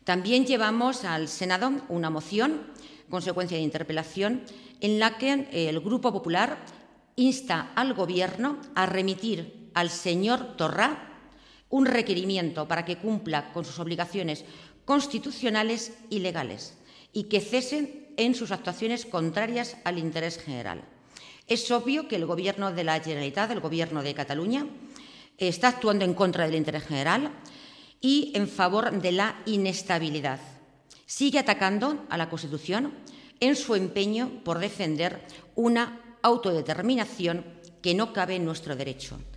También llevamos al Senado una moción, consecuencia de interpelación, en la que el Grupo Popular insta al Gobierno a remitir al señor Torra un requerimiento para que cumpla con sus obligaciones constitucionales y legales y que cese en sus actuaciones contrarias al interés general. Es obvio que el Gobierno de la Generalitat, el Gobierno de Cataluña, está actuando en contra del interés general y en favor de la inestabilidad. Sigue atacando a la Constitución en su empeño por defender una autodeterminación que no cabe en nuestro derecho.